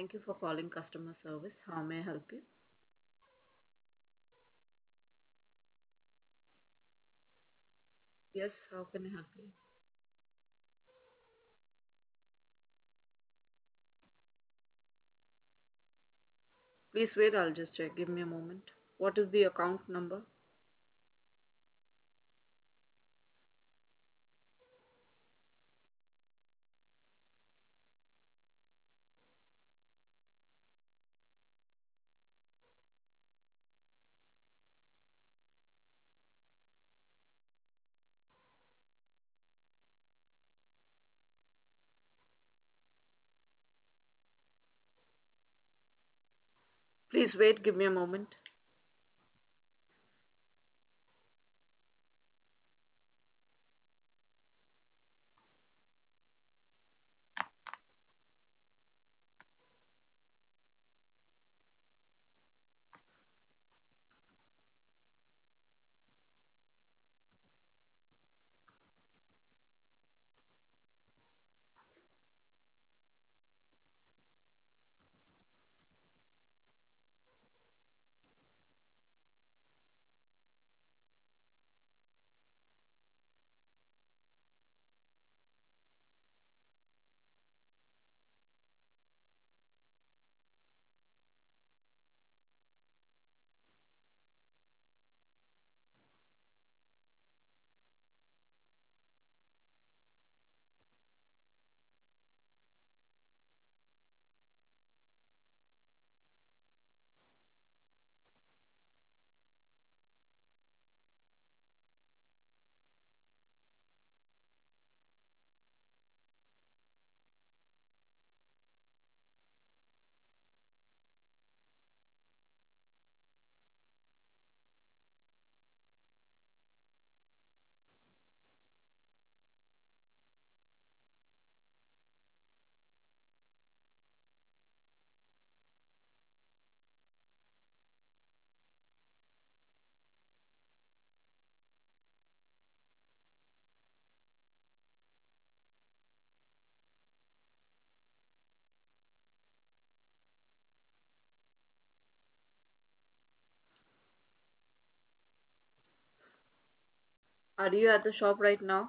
Thank you for calling customer service. How may I help you? Yes, how can I help you? Please wait, I'll just check. Give me a moment. What is the account number? Please wait, give me a moment. Are you at the shop right now?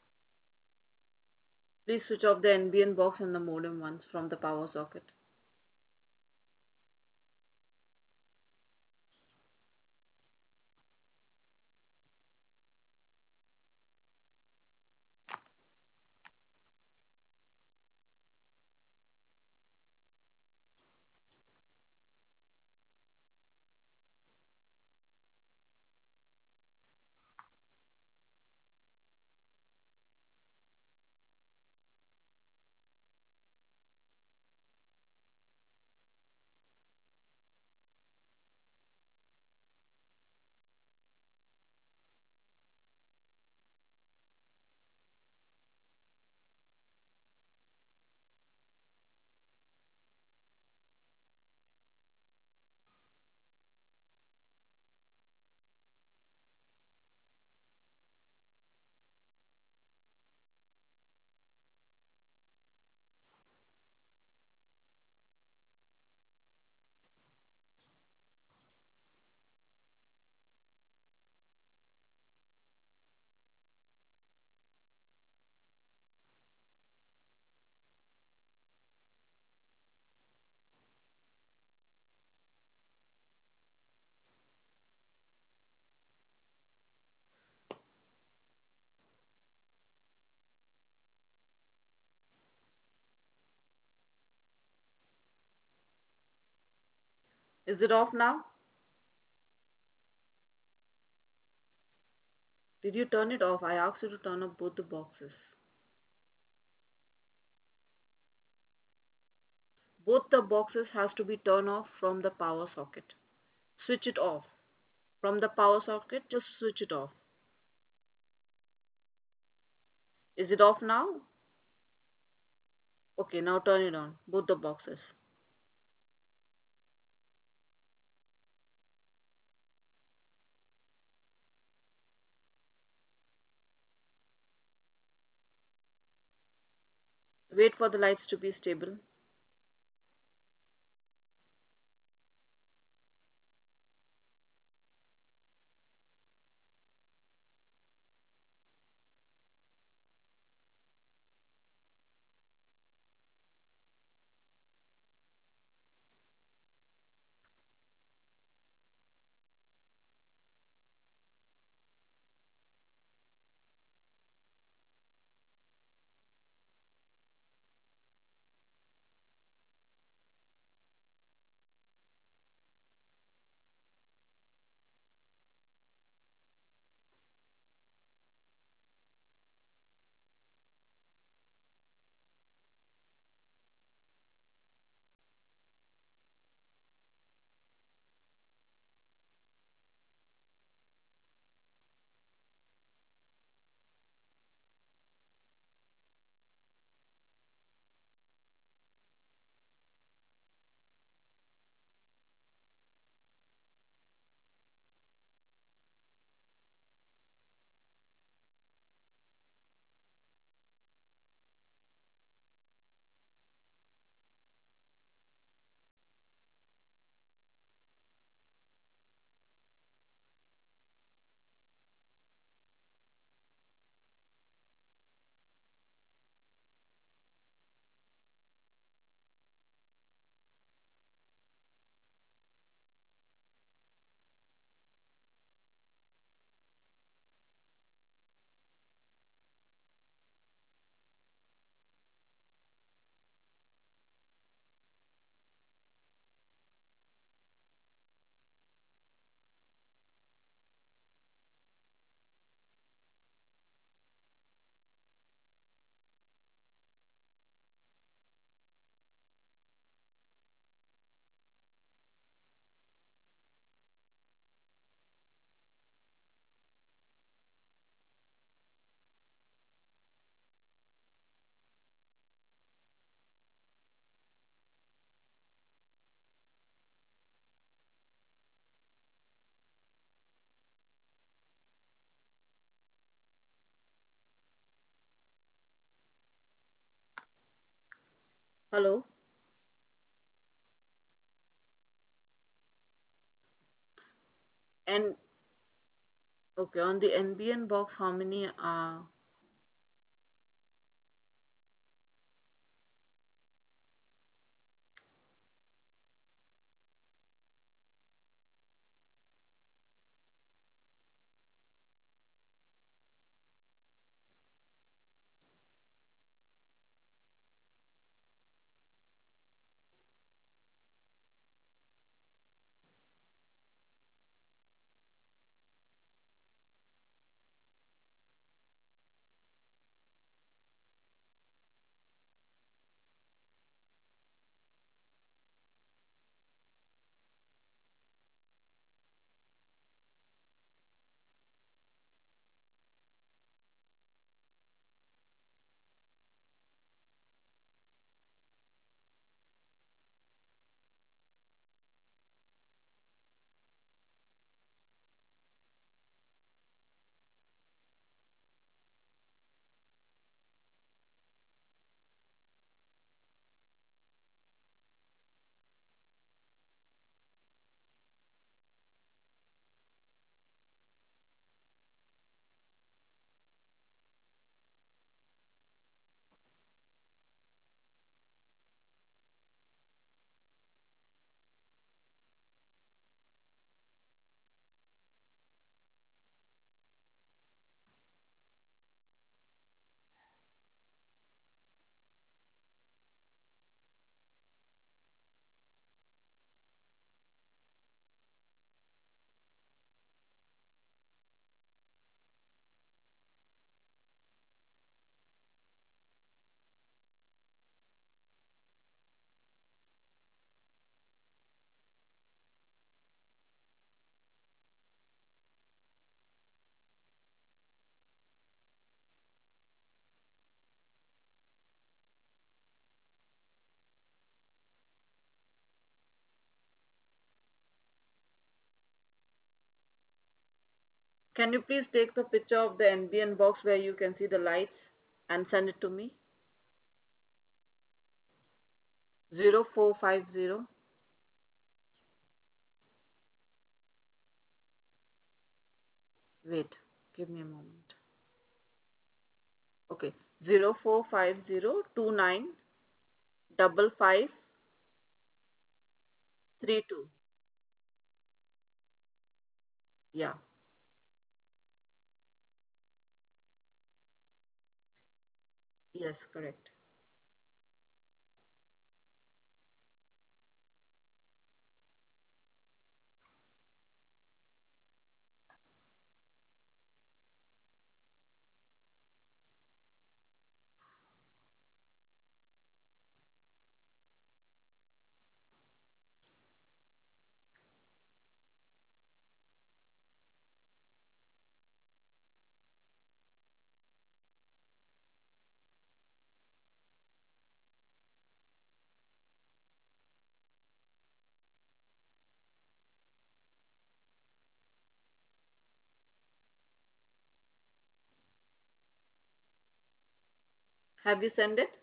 Please switch off the NBN box and the modem once from the power socket. Is it off now? Did you turn it off? I asked you to turn off both the boxes. Both the boxes has to be turned off from the power socket. Switch it off. From the power socket, just switch it off. Is it off now? Okay, now turn it on. Both the boxes. Wait for the lights to be stable. Hello. And okay, on the NBN box, how many Can you please take the picture of the NBN box where you can see the lights and send it to me? 0450. Wait, give me a moment. Okay, 0450295532. Yeah. Yes, correct. Have you sent it?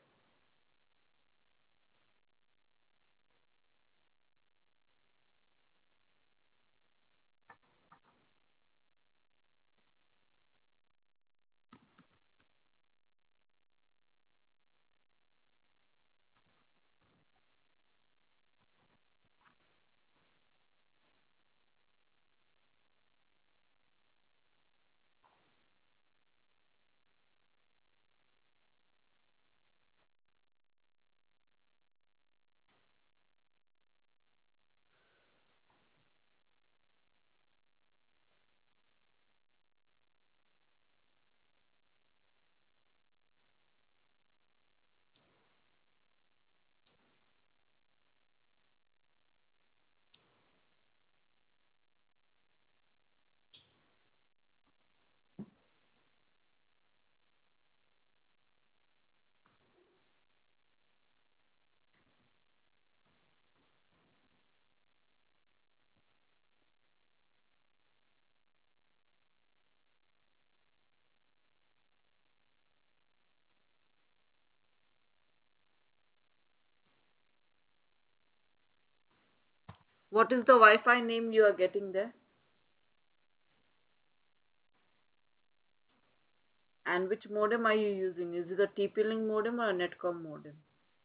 What is the Wi-Fi name you are getting there? And which modem are you using? Is it a TP-Link modem or a Netcom modem?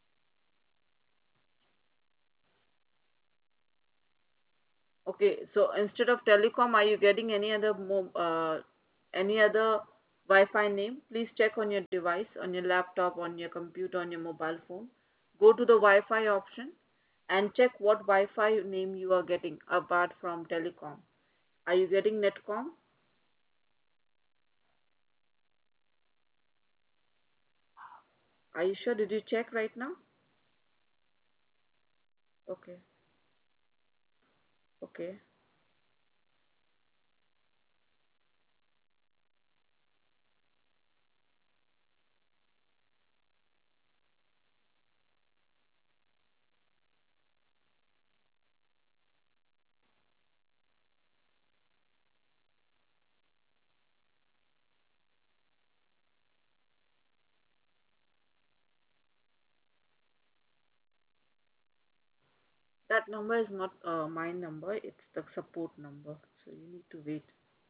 Okay, so instead of telecom, are you getting any other Wi-Fi name? Please check on your device, on your laptop, on your computer, on your mobile phone. Go to the Wi-Fi option and check what Wi-Fi name you are getting apart from telecom. Are you getting Netcom? Are you sure? Did you check right now? Okay, okay. That number is not my number, it's the support number. So you need to wait.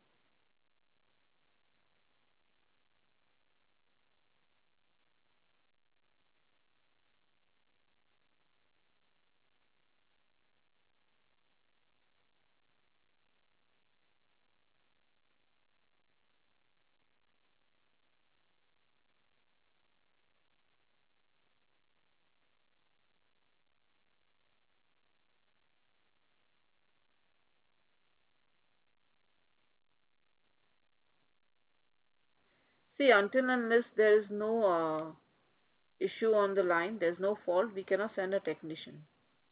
See, until unless there is no issue on the line, there's no fault, we cannot send a technician.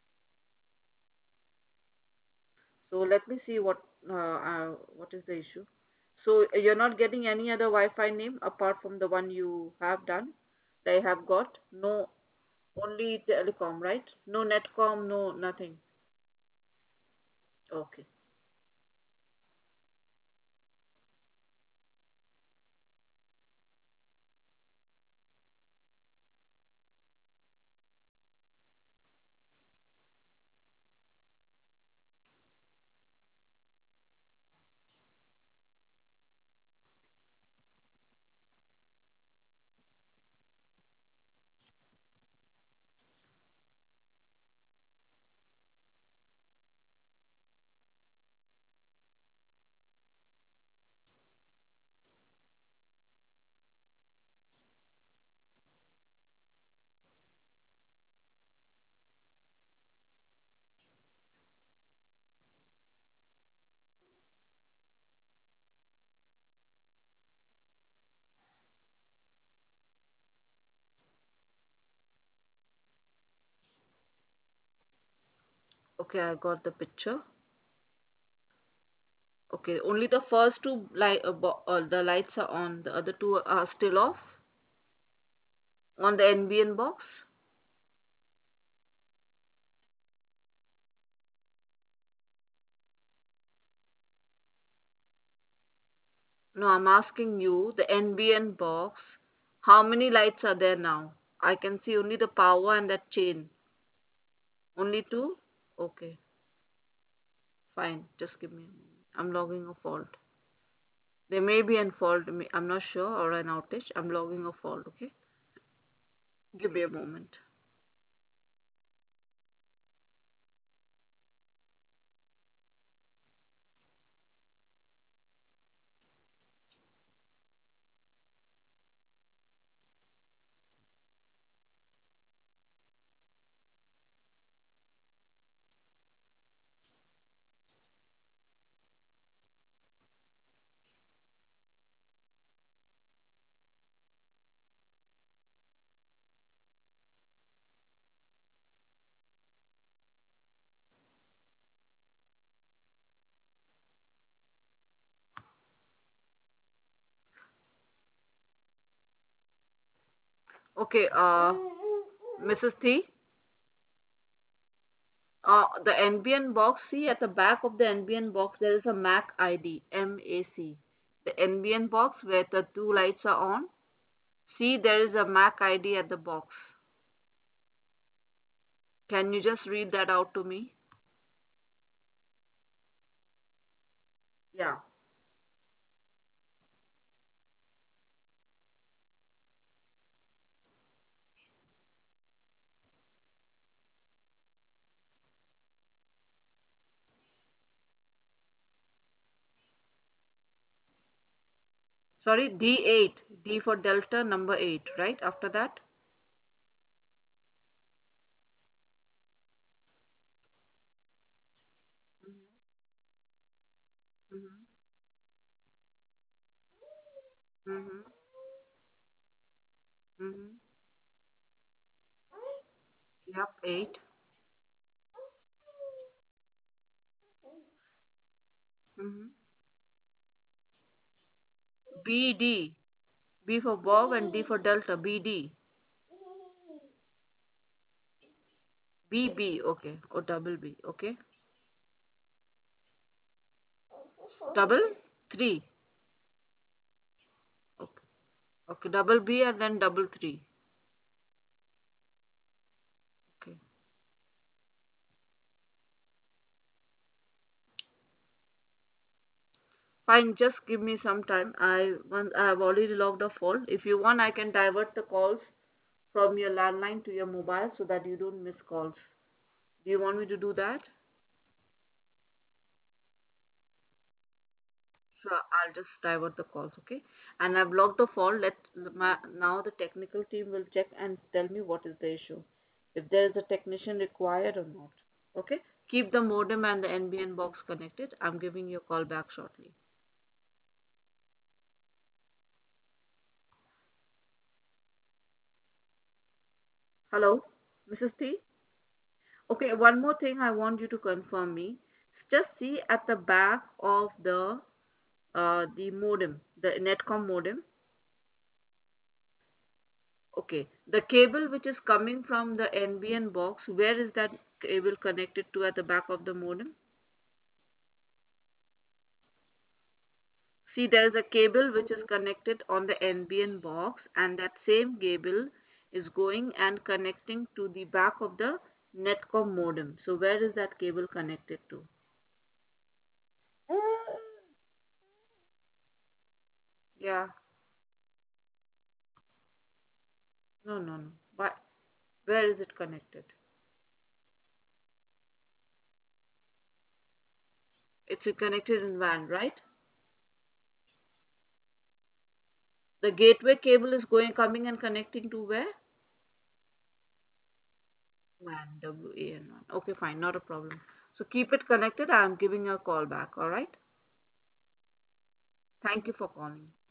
So let me see what is the issue. So you're not getting any other Wi-Fi name apart from the one you have done. They have got no, only telecom, right? No netcom, no nothing. Okay, okay, I got the picture. Okay, only the first two the lights are on. The other two are still off on the NBN box. No, I'm asking you, the NBN box, how many lights are there now? I can see only the power and that chain. Only two? Okay, fine. Just give me a moment. I'm logging a fault. There may be a fault, I'm not sure, or an outage. I'm logging a fault, okay? Give me a moment. Okay, Mrs. T, the NBN box, see at the back of the NBN box, there is a MAC ID, MAC. The NBN box where the two lights are on, see there is a MAC ID at the box. Can you just read that out to me? Sorry, D8. D for Delta, number 8, right? After that? Mm-hmm. Mm-hmm. Mm-hmm. Yep, 8. Mm-hmm. BD. B for Bob and D for Delta. BD. BB. Okay. Or double B. Okay. Double 3. Okay. Okay. Double B and then double 3. Okay. Fine. Just give me some time. I have already logged off all. If you want, I can divert the calls from your landline to your mobile so that you don't miss calls. Do you want me to do that? Sure, I'll just divert the calls, okay? And I've logged the fault. Now the technical team will check and tell me what is the issue, if there is a technician required or not. Okay? Keep the modem and the NBN box connected. I'm giving you a call back shortly. Hello, Mrs. T? Okay, one more thing I want you to confirm me. Just see at the back of the modem, the Netcom modem. Okay, the cable which is coming from the NBN box, where is that cable connected to at the back of the modem? See, there is a cable which is connected on the NBN box, and that same cable is going and connecting to the back of the Netcom modem. So, where is that cable connected to? Yeah, no, no, no. But where is it connected? It's connected in WAN, right? The gateway cable is going, coming and connecting to where? WAN, WAN. Okay, fine, not a problem. So keep it connected. I'm giving you a call back. All right. Thank you for calling.